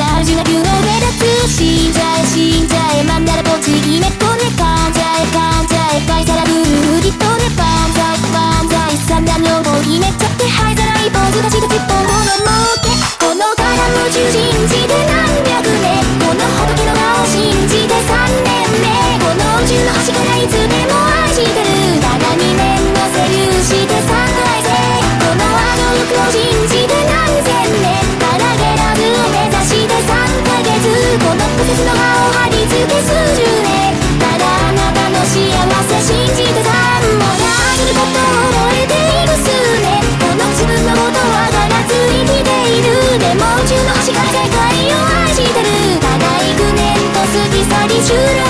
ラージュなビューの目立つ死んじゃえ死んじゃえマンダラポチギネコネカンジャエカンジャエカイサラブルーディトネバンザイバンザイ三段女房ひねっちゃって灰皿一本ずかしてちっぽんものもうけこのから夢中信じて何百年この仏の顔を信じて3年目この宇宙の端からいつでも愛してるただ2年のセリューして3回生このあの欲を信じて何千年からゲラズを目指して3ヶ月この不説の葉を貼り付け数十年ただあなたの幸せ信じてたもがあることを覚えている数年この自分のことはがらついているでも宇宙の端から世界を愛してるただ幾年と過ぎ去り終了